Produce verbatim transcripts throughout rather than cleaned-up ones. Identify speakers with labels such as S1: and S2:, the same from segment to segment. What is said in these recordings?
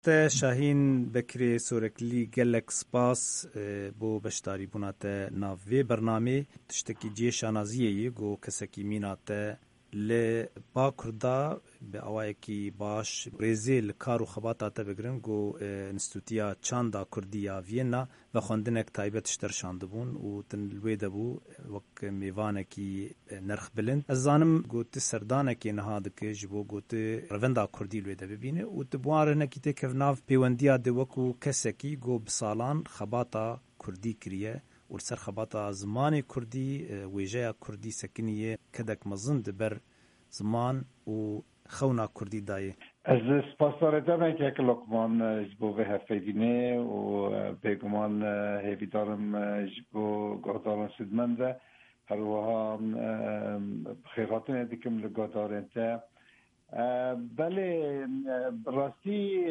S1: ته شاهین بکری سورکلی گلک سپاس بو بشتاری بوناته ناوی برنامه تشتکی جی شانازیه گو کسکی میناته ل با کردا به اوایکی باش برزیل کارو خباطاته بگرن گو انستیتوتیا چاندا کردیا وینا و خوندنک تایبت شتر شاندبون و تن لویده بو وک میوانکی نرخ بلند از زانم گو ت سردانکی نهادک جبو گو ت روندا کردی لویده ببینه و تبوار نکی ته کفناف پیوندیا د وکو کسکی گو بسالان خباطا کردی کریه و سر خباطا زمان کردی ویجه کردی سکنیه کدک مزند بر زمان و خونا کردی دایه.
S2: از سپاس دارم که لقمان جبو به هفته و بگمان هیویدارم جبو گاداران سدمنده هر وها خیراتون دیکم لگادارن تا بله راستی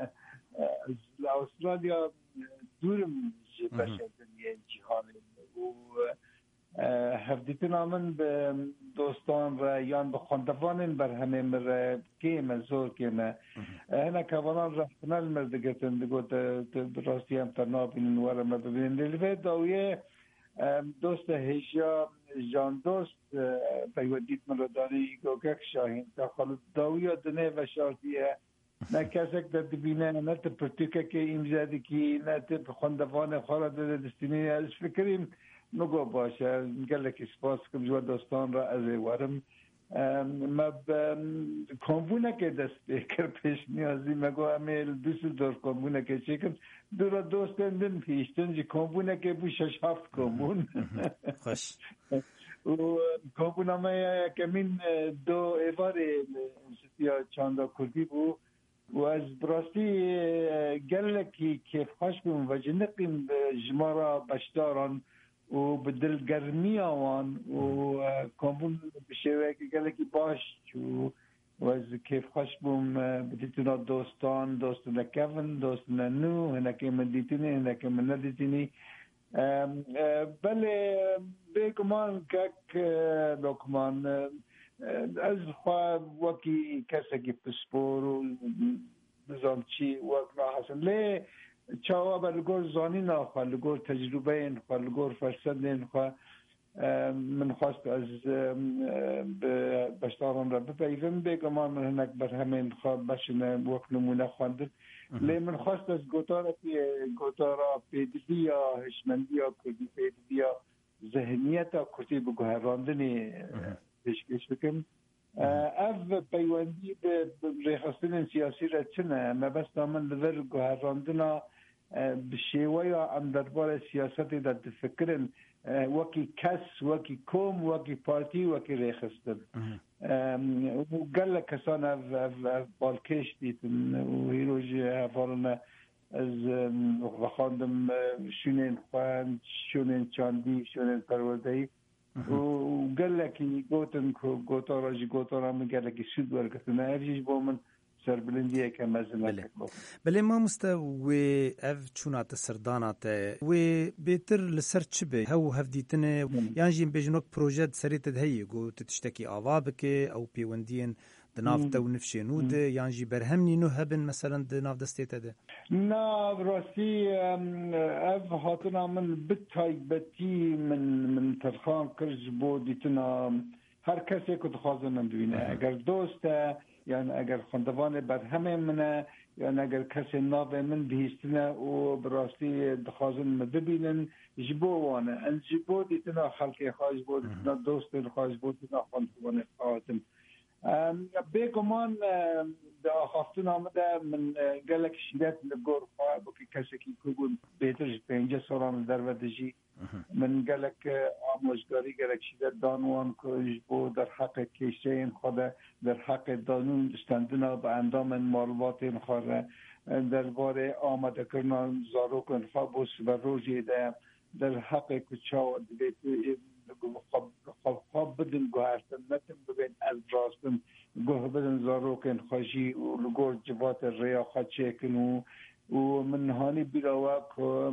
S2: استرالیا دورم بشه دنیای جهان و هفدیتن آمن به دوستان و یان به خاندوانین بر همه مر کیم زور کیم هنه کوانان رفتنال مردگتن دگو راستی هم تنابین وارا ما ببینن دلوه داویه دوست هیشیا جان دوست پیودیت من رو داری گوگک شاهین تا خالد داویه دنه و شارتیه نه کسک در دبینه نه تا پرتوکه که ایمزادی که نه تا خاندوان خالد دستینی از فکریم نگو باشه گلک سپاس کم جو دوستان را از وارم ما کمبونه که دست بکر پیش نیازی مگو امیل دوست دور کمبونه که چیکم دورا دوستن دن پیشتن جی کمبونه که بو شش هفت کمبون
S1: خوش
S2: و کمبونه ما کمین دو ایوار انستیا چاندا کردی بو و از براستی گلکی که خوش بیم و جنقیم جمارا بشداران و بدل گرمی آوان و کامبون بشه که گلکی باش و و از کیف خوش بوم بدیتونا دوستان دوستان کفن دوستان نو هنکه من دیتونی هنکه من ندیتونی بله بگمان کک لکمان از خواه وکی کسکی پسپور و بزام چی وک ناحسن لی چاوا بلگور زانی نخواه لگور تجربه نخواه لگور فرصد نخواه من خواست از بشتاران را بپیوم بگم من هنک بر همه نخواه بشنه وقت نمونه خواندن لی من خواست از گوتارا گوتارا پیدلی یا هشمندی یا کردی پیدلی یا ذهنیت ها کتی بگوهراندنی پیشکش بکن اف پیوندی به ریخستن سیاسی را چنه مبست آمن لور گوهراندنا بشیوه یا ام دربار سیاستی در تفکرن وکی کس وکی کوم وکی پارتی وکی ریخستن و گل کسان اف بالکش دیتن و هیروژ هفارن از وخاندم شونین خوان شونین چاندی شونین پروردهی و گلکی گوتن که گوتا راجی گوتا را من گلکی سود برگتن افجیش با من سربلندیه که مزنه کتلو
S1: بله ما مستا و اف چونات سردانات و بیتر لسر چه به هاو هفدیتنه یعنی جیم بجنوک پروژه سریت دهیه گو تتشتکی آوا بکه او پیوندین دنافته و نفشینو ده یعنی جی برهمنی نو هبن مثلا دناف دستیته ده
S2: نا براستی اف هاتنا من بتایبتی من من ترخان کرج بودیتنا هر کسی که دخوازنم ببینه اگر دوسته یعنی اگر خاندوان بر همه منه یعنی اگر کسی ناو من بیستنه و براستی دخوازن ببینن جبو وانه ان جبو دیتنا خلقی خواهش بود دیتنا دوست خواهش بود دیتنا خاندوان خواهدم بگمان دا خواستون آمده من گلک شیدت لگور خواه بکی کسی که کگون بیتر پینجه سالان در ودجی من گلک آموزگاری گلک شیدت دانوان که جبو در حق کشته این خواده در حق دانون دستندنا با اندام معلومات این خواده در باره آمده کرنان زاروک انخواه بوس و روزی ده در حق کچاو دیت خواب بدن گوهرتن نتن ببین از راستن گوه بدن زاروکن خوشی و لگور جوات ریا خواچه کنو و من هانی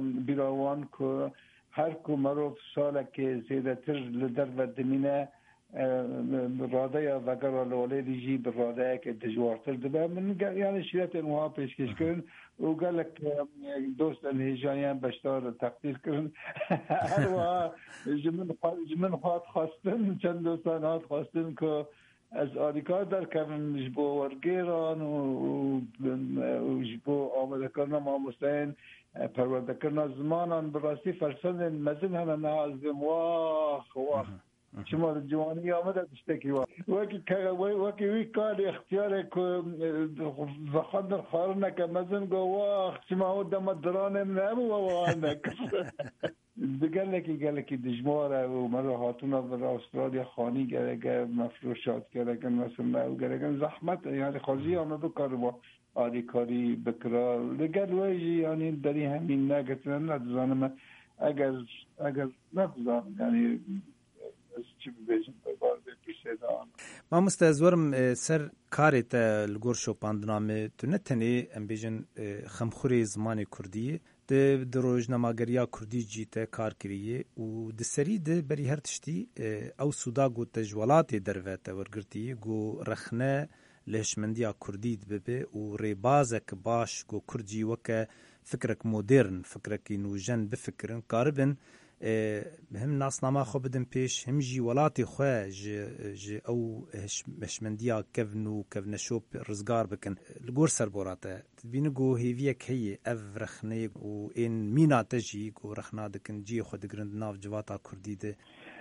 S2: بیراوان که هر کو مروف ساله که زیده تر لدر و دمینه راده یا وگر لوله دیجی بر راده که دجوارتر دبه من یعنی شریعت انوها پیشکش کرن و قالك دوست الهجانيان بشتار تقدير كرن هر جمن جمن خاط خواستن چند دوستان هات خواستن که از آریکار در کردن جبو ورگیران و جبو آمده کردن ما مستعین پرورده کردن زمانان براستی فرسند مزن هنه نازم واخ واخ شما جوانی آمده تشتکی واخ وکی وکی وی کار اختیاره که وخاندر خارنه که مزن گو واخ شما او دم درانم نبو واخاندر دیگر لکی گلکی دجماره و مرا هاتونا در استرالیا خانی گرگه مفروشات گرگه مثلا او گرگه زحمت یعنی خارجی آمده کار با آریکاری بکرار دیگر ویجی یعنی دری همین نگترن ندزانم اگر اگر ندزانم یعنی چی بیجم بار پیشه دان
S1: ما مستعزورم سر کارت لگور شوپاندنامه تو نتنی ام بیجن خمخوری زمان کردی د دروژنامه‌گریا کوردی جیته کار کریه و د سری د بری هر تشتی او سودا گو تجولات دروته ورګرتی گو رخنه لهشمندیا کوردی به و ریبازک باش گو کردی وک فکرک مدرن فکرک نوجن بفکرن کاربن هم ناسنامه خو بدن پیش هم جی ولاتی خو ج او هشمندیا کونو کونشوب رزگار بکن لګور سربوراته بین گو هیویک هی افرخنه او ان مینا تجی گو رخنا دکن جی خو دګرند ناف جواتا کوردی ده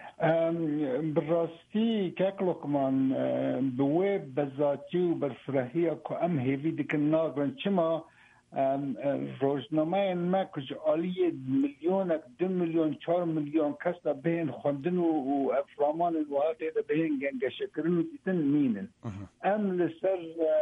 S2: براستی کاکلوکمان بوی بزاتی و برفرهی که ام هیوی دکن ناگرن چما روزنامه ما کج عالی میلیون دو میلیون چهار میلیون کس دا بین خوندن و افرامان الواحد دا بین گنگش کرن و دیتن مینن ام لسر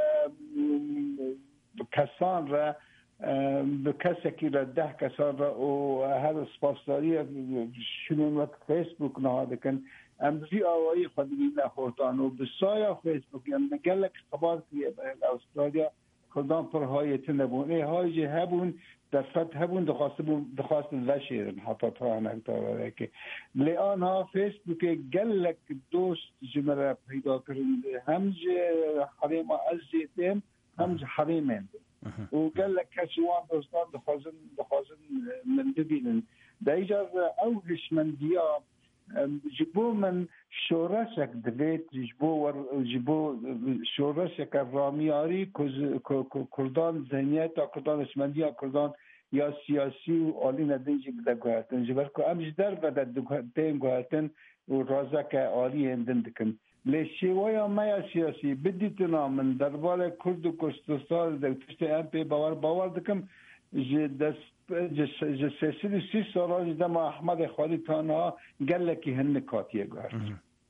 S2: کسان را به کسی که را ده کسان را و هر سپاسداری شنون وقت فیسبوک نهاده کن ام بزی آوائی خودی نخورتان و بسایا فیسبوک ام نگلک خبار که استرالیا کردان پر هایت نبون ای هایجی هبون در فتح هبون دخواست بون دخواست وشیرن حتی تا نکتاره که لیان ها فیسبوک گلک دوست جمره پیدا کرن همج حریم عزیتیم همج حریمین و گلک کسیوان دوستان دخواستن دخواستن من ببینن در ایجاز اوهش من دیا جبو من شورشک دوید جبو جبو شورشک رامیاری کردان ذهنیت کردان اسمندی کردان یا سیاسی و عالی ندیجی بده گوهرتن جبر که امش در بده دیم گوهرتن و رازک عالی اندن دکن لیشیویا میا سیاسی بدیتنا من درباره کرد و کردستان در تشت ام پی باور باور دکم جه دست جه سیسیلی سی سالاج دم احمد خالی تانها گلکی هن کاتیه گوهرد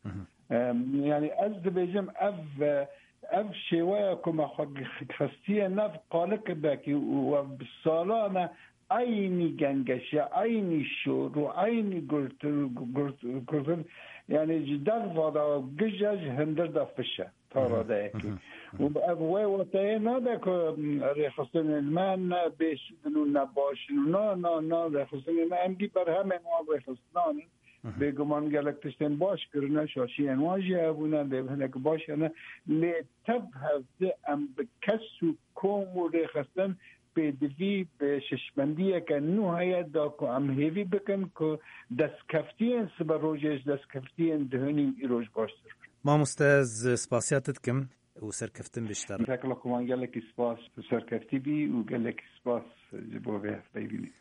S2: یعنی از دبیجم اف اف شیوه کم خستیه نف قالک بکی و بسالانه aynı gengeşe, aynı şuur, aynı gürtün, yani cidden vada güzel hındır da fışa, taradaki. Ve vataye ne de ki refasın ilmen ne beşidin ne başın, ne ne ne refasın ilmen emgi per hemen o refasının beguman gelekteşten baş kırına şaşiyen vajı buna devnek başına le tabhavde em bekesu komu refasın بدوی به ششمندیه که نوعیت دا که ام هیوی بکن که دست کفتین سبا روژش دست کفتین دهنی ایروش باشتر.
S1: ما مستعز سپاسیاتت کم و سرکفتن بیشتر.
S2: تکلا کمان گلکی سپاس سرکفتی بی و گلکی سپاس جبوه بیبینی.